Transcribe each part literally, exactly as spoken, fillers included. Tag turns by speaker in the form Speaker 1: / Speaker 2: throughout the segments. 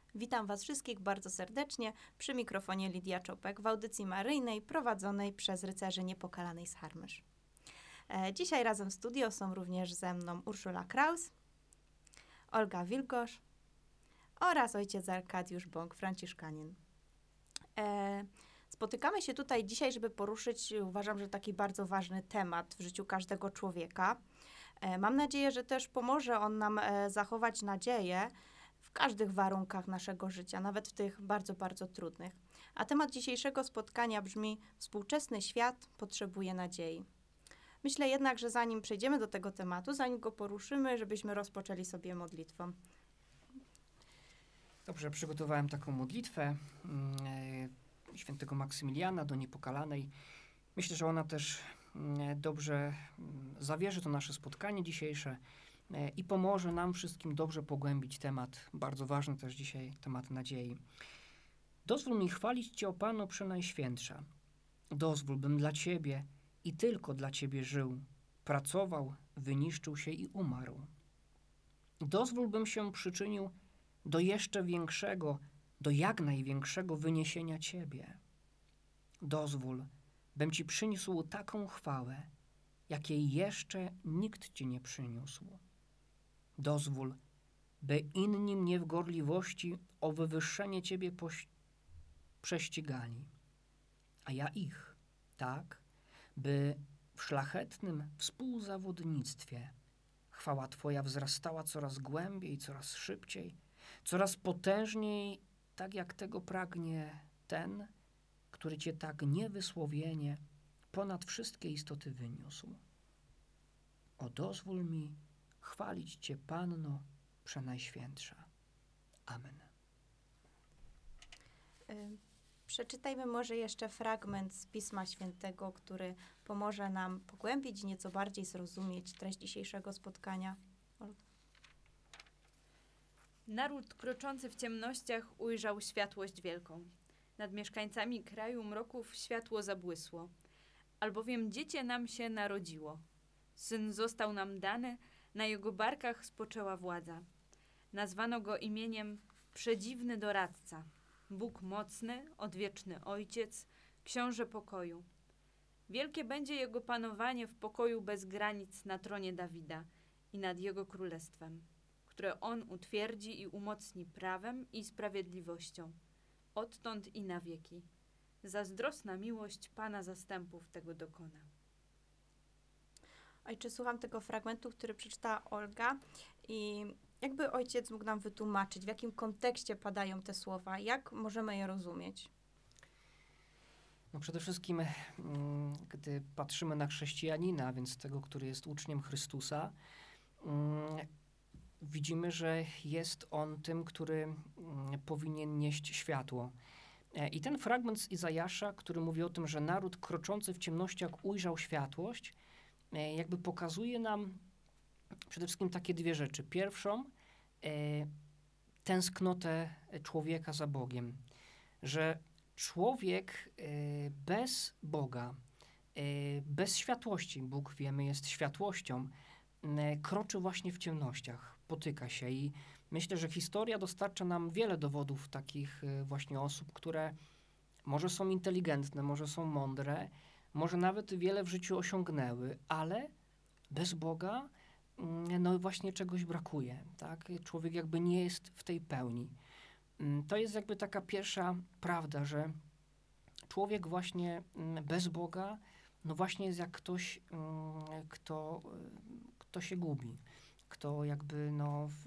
Speaker 1: Witam Was wszystkich bardzo serdecznie przy mikrofonie Lidia Czopek w audycji maryjnej prowadzonej przez rycerzy Niepokalanej z Harmysz. E, dzisiaj razem w studio są również ze mną Urszula Kraus, Olga Wilgosz oraz ojciec Arkadiusz Bąk, franciszkanin. E, spotykamy się tutaj dzisiaj, żeby poruszyć, uważam, że taki bardzo ważny temat w życiu każdego człowieka. E, mam nadzieję, że też pomoże on nam e, zachować nadzieję w każdych warunkach naszego życia, nawet w tych bardzo, bardzo trudnych. A temat dzisiejszego spotkania brzmi: współczesny świat potrzebuje nadziei. Myślę jednak, że zanim przejdziemy do tego tematu, zanim go poruszymy, żebyśmy rozpoczęli sobie modlitwą.
Speaker 2: Dobrze, przygotowałem taką modlitwę e, świętego Maksymiliana do Niepokalanej. Myślę, że ona też e, dobrze m, zawierzy to nasze spotkanie dzisiejsze e, i pomoże nam wszystkim dobrze pogłębić temat, bardzo ważny też dzisiaj, temat nadziei. Dozwól mi chwalić Cię, o Panu Przenajświętsza. Dozwól, bym dla Ciebie i tylko dla Ciebie żył, pracował, wyniszczył się i umarł. Dozwól, bym się przyczynił do jeszcze większego, do jak największego wyniesienia Ciebie. Dozwól, bym Ci przyniósł taką chwałę, jakiej jeszcze nikt Ci nie przyniósł. Dozwól, by inni mnie w gorliwości o wywyższenie Ciebie poś- prześcigali, a ja ich, tak, by w szlachetnym współzawodnictwie chwała Twoja wzrastała coraz głębiej, coraz szybciej, coraz potężniej, tak jak tego pragnie ten, który Cię tak niewysłowienie ponad wszystkie istoty wyniósł. O dozwól mi chwalić Cię, Panno Przenajświętsza. Amen.
Speaker 1: Y, Przeczytajmy może jeszcze fragment z Pisma Świętego, który pomoże nam pogłębić i nieco bardziej zrozumieć treść dzisiejszego spotkania. Olga.
Speaker 3: Naród kroczący w ciemnościach ujrzał światłość wielką. Nad mieszkańcami kraju mroków światło zabłysło. Albowiem dziecię nam się narodziło. Syn został nam dany, na jego barkach spoczęła władza. Nazwano go imieniem Przedziwny Doradca, Bóg Mocny, Odwieczny Ojciec, Książę Pokoju. Wielkie będzie jego panowanie w pokoju bez granic na tronie Dawida i nad jego królestwem, które on utwierdzi i umocni prawem i sprawiedliwością, odtąd i na wieki. Zazdrosna miłość Pana zastępów tego dokona.
Speaker 1: Ojcze, słucham tego fragmentu, który przeczytała Olga, i jakby ojciec mógł nam wytłumaczyć, w jakim kontekście padają te słowa, jak możemy je rozumieć?
Speaker 2: No przede wszystkim, mm, gdy patrzymy na chrześcijanina, więc tego, który jest uczniem Chrystusa, mm, widzimy, że jest on tym, który mm, powinien nieść światło. E, I ten fragment z Izajasza, który mówi o tym, że naród kroczący w ciemnościach ujrzał światłość, e, jakby pokazuje nam przede wszystkim takie dwie rzeczy. Pierwszą, e, tęsknotę człowieka za Bogiem, że człowiek e, bez Boga, e, bez światłości, Bóg, wiemy, jest światłością, e, kroczy właśnie w ciemnościach, potyka się. I myślę, że historia dostarcza nam wiele dowodów takich e, właśnie osób, które może są inteligentne, może są mądre, może nawet wiele w życiu osiągnęły, ale bez Boga mm, no właśnie czegoś brakuje, tak? Człowiek jakby nie jest w tej pełni. Mm, To jest jakby taka pierwsza prawda, że człowiek właśnie mm, bez Boga, no właśnie jest jak ktoś, mm, kto, y, kto się gubi, kto jakby no w,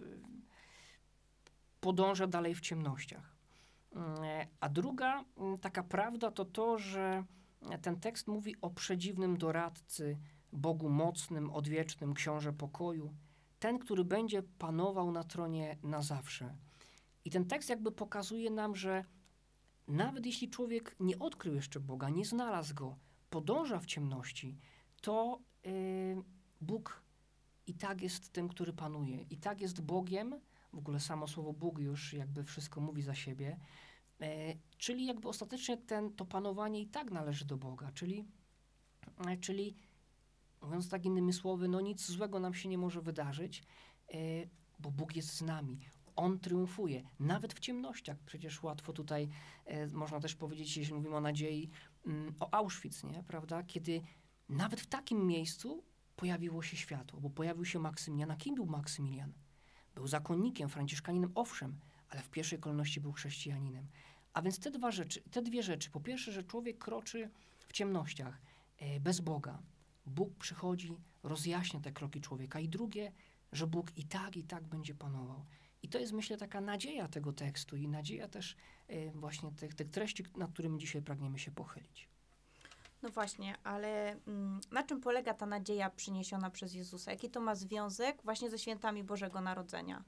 Speaker 2: podąża dalej w ciemnościach. Mm, A druga mm, taka prawda to to, że ten tekst mówi o przedziwnym doradcy, Bogu mocnym, odwiecznym, Książę Pokoju, ten, który będzie panował na tronie na zawsze. I ten tekst jakby pokazuje nam, że nawet jeśli człowiek nie odkrył jeszcze Boga, nie znalazł Go, podąża w ciemności, to yy, Bóg i tak jest tym, który panuje. I tak jest Bogiem, w ogóle samo słowo Bóg już jakby wszystko mówi za siebie, yy, czyli jakby ostatecznie ten, to panowanie i tak należy do Boga, czyli, yy, czyli mówiąc tak innymi słowy, no nic złego nam się nie może wydarzyć, yy, bo Bóg jest z nami. On triumfuje, nawet w ciemnościach. Przecież łatwo tutaj, e, można też powiedzieć, jeśli mówimy o nadziei, mm, o Auschwitz, nie? Prawda? Kiedy nawet w takim miejscu pojawiło się światło, bo pojawił się Maksymilian. A kim był Maksymilian? Był zakonnikiem, franciszkaninem, owszem, ale w pierwszej kolejności był chrześcijaninem. A więc te, dwa rzeczy, te dwie rzeczy. Po pierwsze, że człowiek kroczy w ciemnościach, e, bez Boga. Bóg przychodzi, rozjaśnia te kroki człowieka. I drugie, że Bóg i tak, i tak będzie panował. I to jest, myślę, taka nadzieja tego tekstu i nadzieja też e, właśnie tych, tych treści, nad którymi dzisiaj pragniemy się pochylić.
Speaker 1: No właśnie, ale mm, na czym polega ta nadzieja przyniesiona przez Jezusa? Jaki to ma związek właśnie ze świętami Bożego Narodzenia?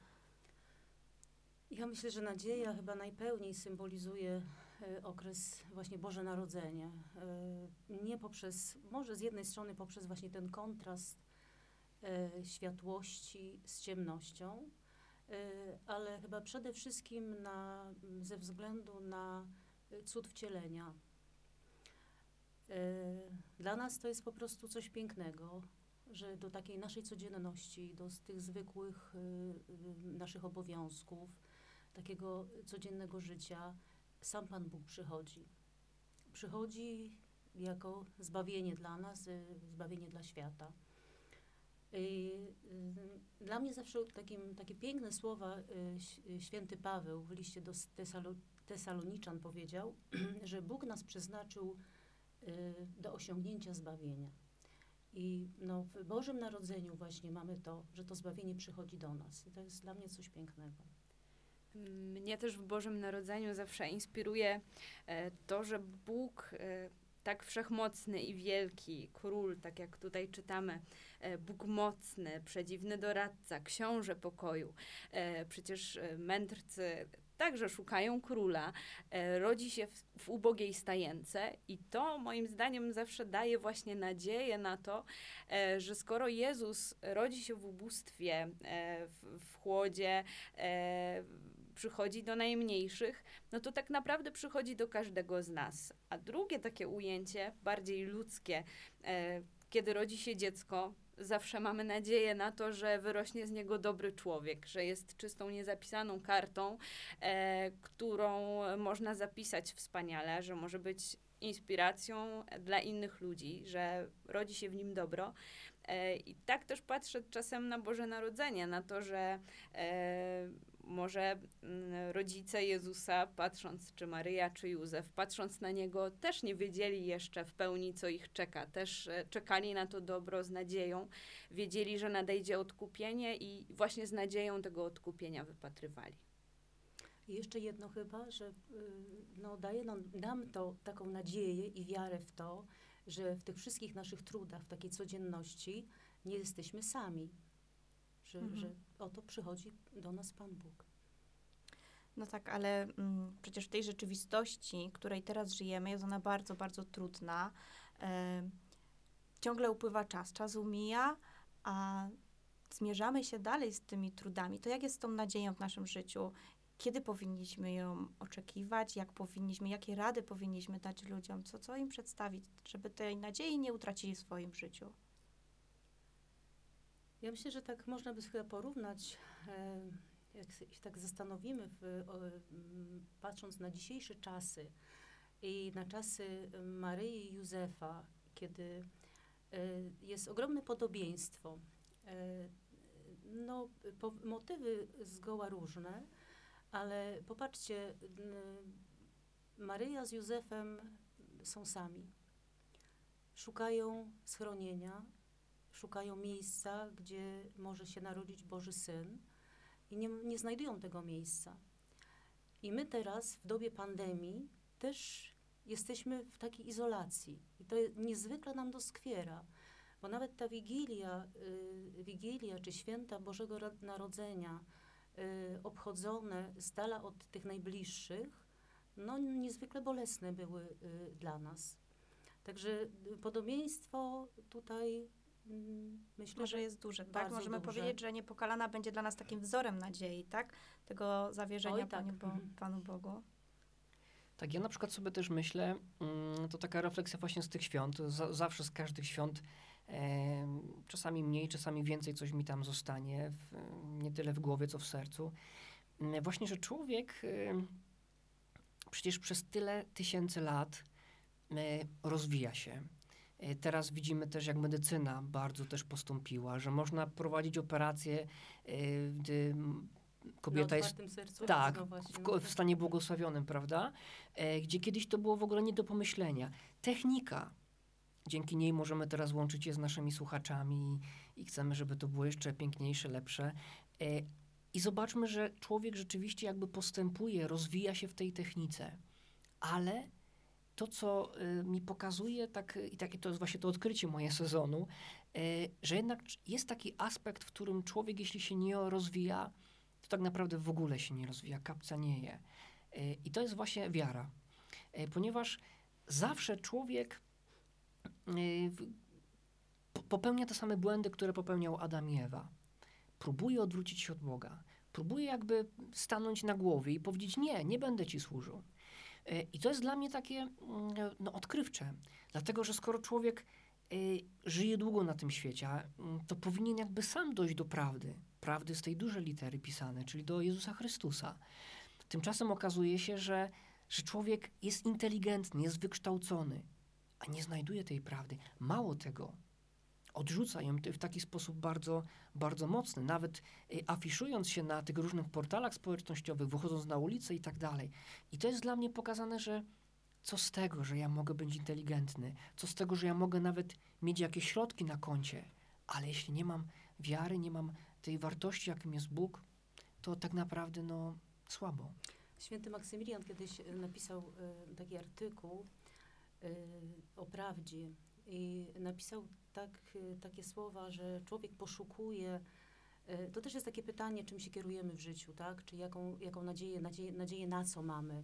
Speaker 4: Ja myślę, że nadzieja chyba najpełniej symbolizuje e, okres właśnie Boże Narodzenie. E, nie poprzez, może z jednej strony poprzez właśnie ten kontrast e, światłości z ciemnością, e, ale chyba przede wszystkim na, ze względu na e, cud wcielenia. E, Dla nas to jest po prostu coś pięknego, że do takiej naszej codzienności, do z tych zwykłych y, y, naszych obowiązków, takiego codziennego życia, sam Pan Bóg przychodzi. Przychodzi jako zbawienie dla nas, y, zbawienie dla świata. I, y, dla mnie zawsze takim, takie piękne słowa y, ś- y, święty Paweł w liście do Tesalo, Tesaloniczan powiedział, że Bóg nas przeznaczył y, do osiągnięcia zbawienia. I no, w Bożym Narodzeniu właśnie mamy to, że to zbawienie przychodzi do nas. I to jest dla mnie coś pięknego.
Speaker 3: Mnie też w Bożym Narodzeniu zawsze inspiruje e, to, że Bóg e, tak wszechmocny i wielki, król, tak jak tutaj czytamy, e, Bóg mocny, przedziwny doradca, książę pokoju. E, przecież e, mędrcy także szukają króla, e, rodzi się w, w ubogiej stajence i to moim zdaniem zawsze daje właśnie nadzieję na to, e, że skoro Jezus rodzi się w ubóstwie, e, w, w chłodzie, e, przychodzi do najmniejszych, no to tak naprawdę przychodzi do każdego z nas. A drugie takie ujęcie, bardziej ludzkie, e, kiedy rodzi się dziecko, zawsze mamy nadzieję na to, że wyrośnie z niego dobry człowiek, że jest czystą, niezapisaną kartą, e, którą można zapisać wspaniale, że może być inspiracją dla innych ludzi, że rodzi się w nim dobro. E, I tak też patrzę czasem na Boże Narodzenie, na to, że e, może mm, rodzice Jezusa, patrząc, czy Maryja, czy Józef, patrząc na Niego, też nie wiedzieli jeszcze w pełni, co ich czeka. Też e, czekali na to dobro z nadzieją. Wiedzieli, że nadejdzie odkupienie i właśnie z nadzieją tego odkupienia wypatrywali.
Speaker 4: I jeszcze jedno chyba, że y, no, daje nam, nam to taką nadzieję i wiarę w to, że w tych wszystkich naszych trudach, w takiej codzienności nie jesteśmy sami. Że,
Speaker 1: Mhm.
Speaker 4: że oto przychodzi do nas Pan Bóg.
Speaker 1: No tak, ale mm, przecież w tej rzeczywistości, której teraz żyjemy, jest ona bardzo, bardzo trudna. E, ciągle upływa czas, czas umija, a zmierzamy się dalej z tymi trudami. To jak jest z tą nadzieją w naszym życiu? Kiedy powinniśmy ją oczekiwać? Jak powinniśmy, jakie rady powinniśmy dać ludziom? Co, co im przedstawić, żeby tej nadziei nie utracili w swoim życiu?
Speaker 4: Ja myślę, że tak można by chyba porównać, e, jak się tak zastanowimy, w, o, m, patrząc na dzisiejsze czasy i na czasy Maryi i Józefa, kiedy e, jest ogromne podobieństwo. E, no, po, motywy zgoła różne, ale popatrzcie, n, Maryja z Józefem są sami. Szukają schronienia, szukają miejsca, gdzie może się narodzić Boży Syn i nie, nie znajdują tego miejsca. I my teraz w dobie pandemii też jesteśmy w takiej izolacji. I to niezwykle nam doskwiera, bo nawet ta Wigilia, y, Wigilia czy święta Bożego Narodzenia y, obchodzone z dala od tych najbliższych, no niezwykle bolesne były y, dla nas. Także y, podobieństwo tutaj mm, myślę,
Speaker 1: Może
Speaker 4: że
Speaker 1: jest duże, tak?
Speaker 4: bardzo
Speaker 1: Możemy
Speaker 4: duże.
Speaker 1: powiedzieć, że Niepokalana będzie dla nas takim wzorem nadziei, tak? Tego zawierzenia
Speaker 4: Oj, tak.
Speaker 1: Panu, Bo-
Speaker 4: Mhm.
Speaker 1: Panu Bogu.
Speaker 2: Tak, ja na przykład sobie też myślę, mm, to taka refleksja właśnie z tych świąt, za, zawsze z każdych świąt, em, czasami mniej, czasami więcej coś mi tam zostanie, w, nie tyle w głowie, co w sercu. mm, właśnie, że człowiek y, przecież przez tyle tysięcy lat y, rozwija się. Y, Teraz widzimy też, jak medycyna bardzo też postąpiła, że można prowadzić operacje, y, gdy m, kobieta
Speaker 4: Na
Speaker 2: jest
Speaker 4: otwartym sercu.
Speaker 2: tak,
Speaker 4: no właśnie,
Speaker 2: w,
Speaker 4: no
Speaker 2: ko- w
Speaker 4: tak.
Speaker 2: stanie błogosławionym, prawda? E, gdzie kiedyś to było w ogóle nie do pomyślenia. Technika, dzięki niej możemy teraz łączyć się z naszymi słuchaczami i, i chcemy, żeby to było jeszcze piękniejsze, lepsze. E, I zobaczmy, że człowiek rzeczywiście jakby postępuje, rozwija się w tej technice, ale to, co y, mi pokazuje, tak, i, tak, i to jest właśnie to odkrycie moje sezonu, y, że jednak c- jest taki aspekt, w którym człowiek, jeśli się nie rozwija, to tak naprawdę w ogóle się nie rozwija, kapca nie je. Y, I to jest właśnie wiara. Y, Ponieważ zawsze człowiek y, w- po- popełnia te same błędy, które popełniał Adam i Ewa. Próbuje odwrócić się od Boga. Próbuje jakby stanąć na głowie i powiedzieć: nie, nie będę ci służył. Y, I to jest dla mnie takie mm, no, odkrywcze. Dlatego, że skoro człowiek y, żyje długo na tym świecie, a, mm, to powinien jakby sam dojść do prawdy. Prawdy z tej dużej litery pisanej, czyli do Jezusa Chrystusa. Tymczasem okazuje się, że, że człowiek jest inteligentny, jest wykształcony, a nie znajduje tej prawdy. Mało tego, odrzuca ją w taki sposób bardzo, bardzo mocny, nawet y, afiszując się na tych różnych portalach społecznościowych, wychodząc na ulicę i tak dalej. I to jest dla mnie pokazane, że co z tego, że ja mogę być inteligentny, co z tego, że ja mogę nawet mieć jakieś środki na koncie, ale jeśli nie mam wiary, nie mam tej wartości, jakim jest Bóg, to tak naprawdę no słabo.
Speaker 4: Święty Maksymilian kiedyś e, napisał e, taki artykuł e, o prawdzie i napisał tak, e, takie słowa, że człowiek poszukuje. e, To też jest takie pytanie, czym się kierujemy w życiu, tak? Czy jaką, jaką nadzieję, nadzieję, nadzieję na co mamy.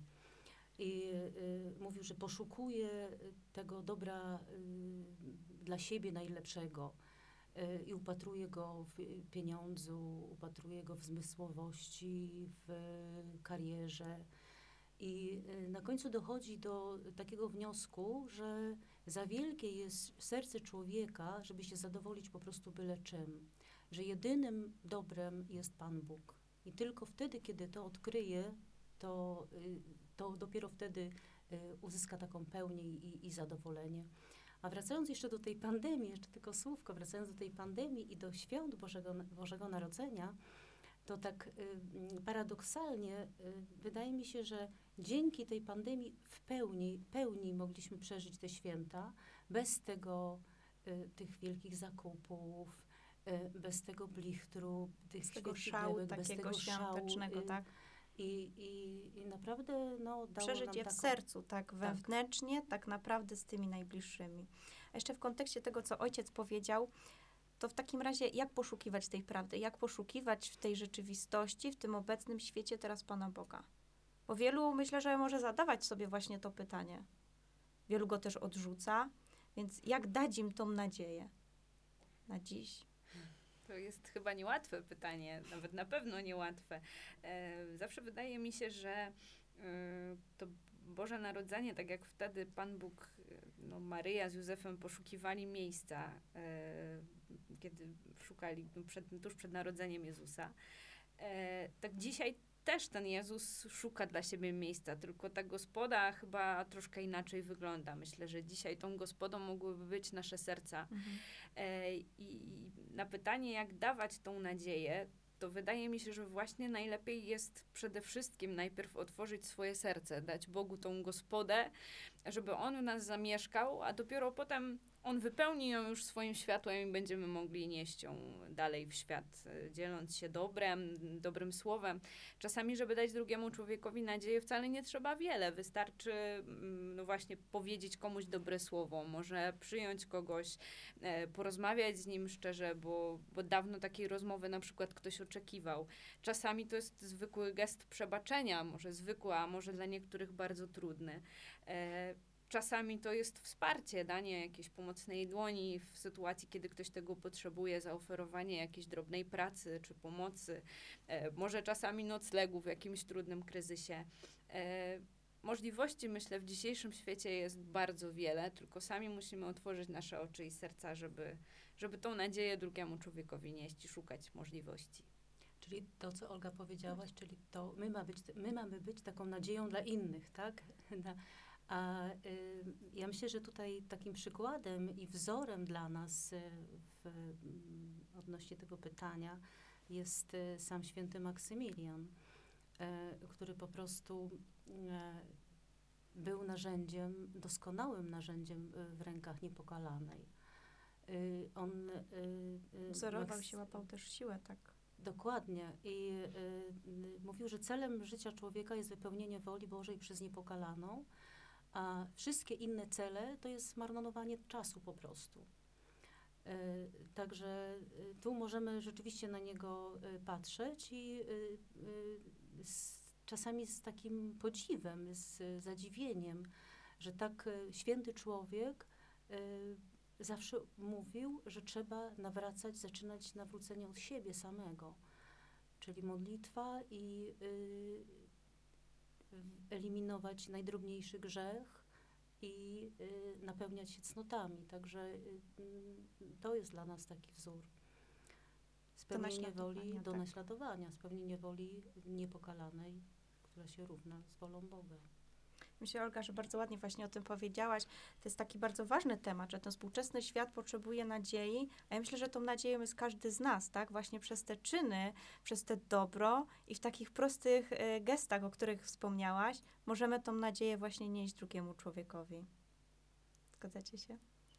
Speaker 4: I e, mówił, że poszukuje tego dobra e, dla siebie najlepszego. e, I upatruje go w pieniądzu, upatruje go w zmysłowości, w karierze. I e, na końcu dochodzi do takiego wniosku, że za wielkie jest serce człowieka, żeby się zadowolić po prostu byle czym. Że jedynym dobrem jest Pan Bóg. I tylko wtedy, kiedy to odkryje, to, y, to dopiero wtedy y, uzyska taką pełnię i, i zadowolenie. A wracając jeszcze do tej pandemii, jeszcze tylko słówko, wracając do tej pandemii i do świąt Bożego, Bożego Narodzenia, to tak y, mm, paradoksalnie y, wydaje mi się, że dzięki tej pandemii w pełni, pełni mogliśmy przeżyć te święta, bez tego, y, tych wielkich zakupów, y, bez tego blichtru, tych
Speaker 1: Z tego
Speaker 4: świecidełek,
Speaker 1: szału
Speaker 4: bez
Speaker 1: takiego
Speaker 4: tego szału,
Speaker 1: świątecznego,
Speaker 4: y,
Speaker 1: tak?
Speaker 4: I, i, I naprawdę no, dało
Speaker 1: Przeżyć
Speaker 4: nam
Speaker 1: je w
Speaker 4: taką...
Speaker 1: sercu, tak, wewnętrznie, tak naprawdę z tymi najbliższymi. A jeszcze w kontekście tego, co ojciec powiedział, to w takim razie jak poszukiwać tej prawdy? Jak poszukiwać w tej rzeczywistości, w tym obecnym świecie teraz Pana Boga? Bo wielu, myślę, że może zadawać sobie właśnie to pytanie. Wielu go też odrzuca, więc jak dać im tą nadzieję na dziś?
Speaker 3: To jest chyba niełatwe pytanie, nawet na pewno niełatwe. E, zawsze wydaje mi się, że e, to Boże Narodzenie, tak jak wtedy Pan Bóg, e, no Maryja z Józefem poszukiwali miejsca, e, kiedy szukali no, przed, tuż przed narodzeniem Jezusa, e, tak dzisiaj też ten Jezus szuka dla siebie miejsca, tylko ta gospoda chyba troszkę inaczej wygląda. Myślę, że dzisiaj tą gospodą mogłyby być nasze serca.
Speaker 1: Mhm.
Speaker 3: E, I na pytanie, jak dawać tą nadzieję, to wydaje mi się, że właśnie najlepiej jest przede wszystkim najpierw otworzyć swoje serce, dać Bogu tą gospodę, żeby On w nas zamieszkał, a dopiero potem On wypełni ją już swoim światłem i będziemy mogli nieść ją dalej w świat, e, dzieląc się dobrem, dobrym słowem. Czasami, żeby dać drugiemu człowiekowi nadzieję, wcale nie trzeba wiele. Wystarczy mm, no właśnie powiedzieć komuś dobre słowo, może przyjąć kogoś, e, porozmawiać z nim szczerze, bo, bo dawno takiej rozmowy na przykład ktoś oczekiwał. Czasami to jest zwykły gest przebaczenia, może zwykły, a może dla niektórych bardzo trudny. E, Czasami to jest wsparcie, danie jakiejś pomocnej dłoni w sytuacji, kiedy ktoś tego potrzebuje, zaoferowanie jakiejś drobnej pracy czy pomocy, e, może czasami noclegu w jakimś trudnym kryzysie. E, możliwości, myślę, w dzisiejszym świecie jest bardzo wiele, tylko sami musimy otworzyć nasze oczy i serca, żeby, żeby tą nadzieję drugiemu człowiekowi nieść i szukać możliwości.
Speaker 4: Czy Czyli to, co Olga powiedziałaś, czyli to my, ma być, my mamy być taką nadzieją dla innych, tak? Na, a y, ja myślę, że tutaj takim przykładem i wzorem dla nas y, w, y, odnośnie tego pytania jest y, sam święty Maksymilian, y, który po prostu y, był narzędziem, doskonałym narzędziem y, w rękach Niepokalanej. Y, on y, y,
Speaker 1: Wzorował
Speaker 4: Maks-
Speaker 1: się, łapał też siłę, tak.
Speaker 4: Dokładnie. I y, y, mówił, że celem życia człowieka jest wypełnienie woli Bożej przez Niepokalaną, a wszystkie inne cele to jest marnowanie czasu po prostu. Y, także y, tu możemy rzeczywiście na niego y, patrzeć i y, y, z, czasami z takim podziwem, z zadziwieniem, że tak y, święty człowiek y, zawsze mówił, że trzeba nawracać, zaczynać nawrócenie od siebie samego. Czyli modlitwa i y, eliminować najdrobniejszy grzech i y, napełniać się cnotami. Także y, to jest dla nas taki wzór. Spełnienie woli
Speaker 1: naśladowania,
Speaker 4: do
Speaker 1: tak.
Speaker 4: naśladowania, spełnienie woli niepokalanej, która się równa z wolą Boga.
Speaker 1: Myślę, Olga, że bardzo ładnie właśnie o tym powiedziałaś. To jest taki bardzo ważny temat, że ten współczesny świat potrzebuje nadziei, a ja myślę, że tą nadzieją jest każdy z nas, tak? Właśnie przez te czyny, przez te dobro i w takich prostych e, gestach, o których wspomniałaś, możemy tą nadzieję właśnie nieść drugiemu człowiekowi. Zgadzacie się?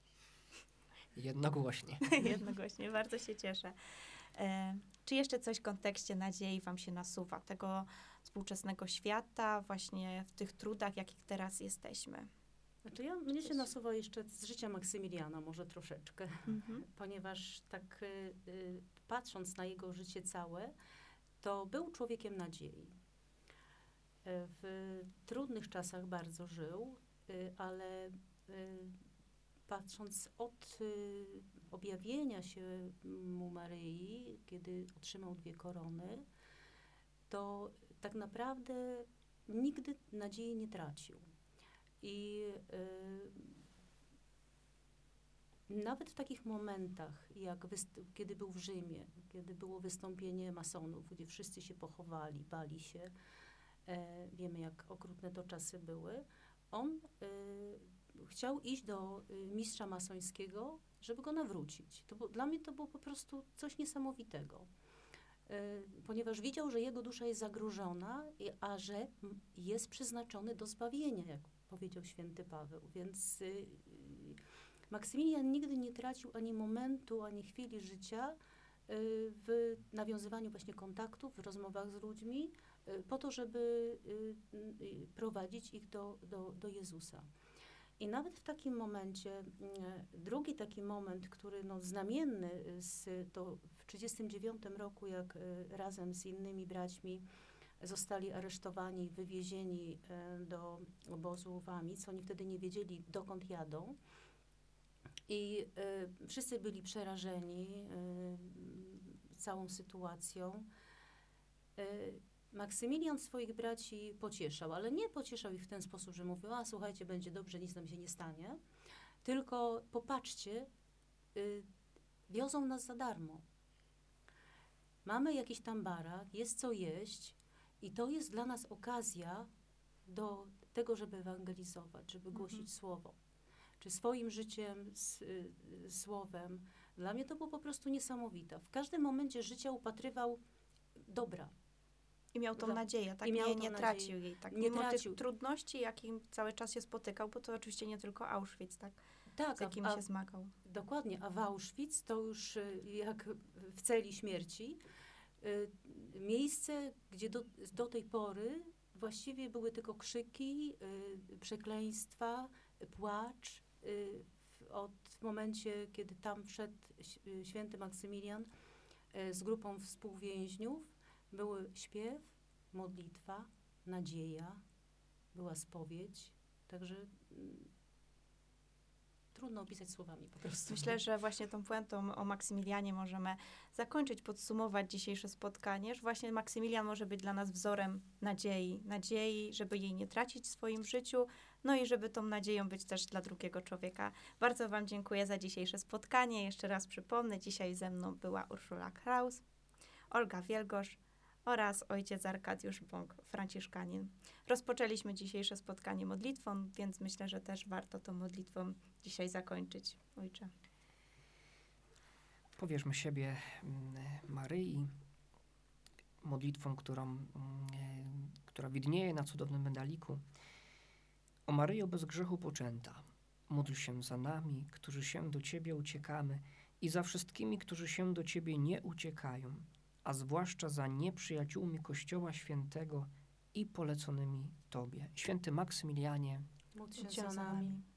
Speaker 2: Jednogłośnie.
Speaker 1: Jednogłośnie, bardzo się cieszę. E, czy jeszcze coś w kontekście nadziei wam się nasuwa? Tego współczesnego świata, właśnie w tych trudach, jakich teraz jesteśmy.
Speaker 4: Znaczy ja, mnie się
Speaker 1: Coś-
Speaker 4: nasuwa jeszcze z życia Maksymiliana może troszeczkę,
Speaker 1: Mhm.
Speaker 4: ponieważ tak y, y, patrząc na jego życie całe, to był człowiekiem nadziei. Y, W trudnych czasach bardzo żył, y, ale y, patrząc od y, objawienia się mu Maryi, kiedy otrzymał dwie korony, to tak naprawdę nigdy nadziei nie tracił. I y, nawet w takich momentach, jak wyst- kiedy był w Rzymie, kiedy było wystąpienie masonów, gdzie wszyscy się pochowali, bali się, e, wiemy jak okrutne to czasy były, on y, chciał iść do y, mistrza masońskiego, żeby go nawrócić. To było, dla mnie to było po prostu coś niesamowitego. Y, ponieważ widział, że jego dusza jest zagrożona, i- a że m, jest przeznaczony do zbawienia, jak powiedział święty Paweł. Więc y, y, Maksymilian nigdy nie tracił ani momentu, ani chwili życia y, w nawiązywaniu właśnie kontaktów, w rozmowach z ludźmi, y, po to, żeby y, y, prowadzić ich do, do, do Jezusa. I nawet w takim momencie, y, drugi taki moment, który no, znamienny, z, to w tysiąc dziewięćset trzydziestym dziewiątym roku, jak y, razem z innymi braćmi zostali aresztowani i wywiezieni y, do obozu w Amic. Oni wtedy nie wiedzieli, dokąd jadą. I y, wszyscy byli przerażeni y, całą sytuacją. Y, Maksymilian swoich braci pocieszał, ale nie pocieszał ich w ten sposób, że mówił, a słuchajcie, będzie dobrze, nic nam się nie stanie. Tylko popatrzcie, y, wiozą nas za darmo. Mamy jakiś tam barak, jest co jeść i to jest dla nas okazja do tego, żeby ewangelizować, żeby
Speaker 1: Mhm.
Speaker 4: głosić słowo. Czy swoim życiem, s, y, y, słowem. Dla mnie to było po prostu niesamowite. W każdym momencie życia upatrywał dobra.
Speaker 1: I miał tą
Speaker 4: Dla-
Speaker 1: nadzieję, tak?
Speaker 4: i miał
Speaker 1: Nie,
Speaker 4: tą
Speaker 1: nie
Speaker 4: nadzieję.
Speaker 1: tracił jej, tak?
Speaker 4: Nie
Speaker 1: Mimo
Speaker 4: tracił.
Speaker 1: tych trudności, jakim cały czas się spotykał, bo to oczywiście nie tylko Auschwitz, tak?
Speaker 4: Tak,
Speaker 1: Z
Speaker 4: a,
Speaker 1: jakimi
Speaker 4: a,
Speaker 1: się zmagał.
Speaker 4: dokładnie, a w Auschwitz to już y, jak w celi śmierci, y, miejsce, gdzie do, do tej pory właściwie były tylko krzyki, y, przekleństwa, y, płacz. Y, w, od w momencie, kiedy tam wszedł ś- y, święty Maksymilian y, z grupą współwięźniów, były śpiew, modlitwa, nadzieja, była spowiedź, także mm, trudno opisać słowami po prostu.
Speaker 1: Myślę, że właśnie tą puentą o Maksymilianie możemy zakończyć, podsumować dzisiejsze spotkanie, że właśnie Maksymilian może być dla nas wzorem nadziei. Nadziei, żeby jej nie tracić w swoim życiu, no i żeby tą nadzieją być też dla drugiego człowieka. Bardzo wam dziękuję za dzisiejsze spotkanie. Jeszcze raz przypomnę, dzisiaj ze mną była Urszula Kraus Olga Wielgosz oraz ojciec Arkadiusz Bąk, franciszkanin. Rozpoczęliśmy dzisiejsze spotkanie modlitwą, więc myślę, że też warto tą modlitwą dzisiaj zakończyć. Ojcze.
Speaker 2: Powierzmy siebie mm, Maryi, modlitwą, którą, mm, która widnieje na cudownym medaliku. O Maryjo bez grzechu poczęta, módl się za nami, którzy się do Ciebie uciekamy i za wszystkimi, którzy się do Ciebie nie uciekają, a zwłaszcza za nieprzyjaciółmi Kościoła Świętego i poleconymi Tobie. Święty Maksymilianie,
Speaker 4: Módl się
Speaker 1: Módl się
Speaker 4: za nami.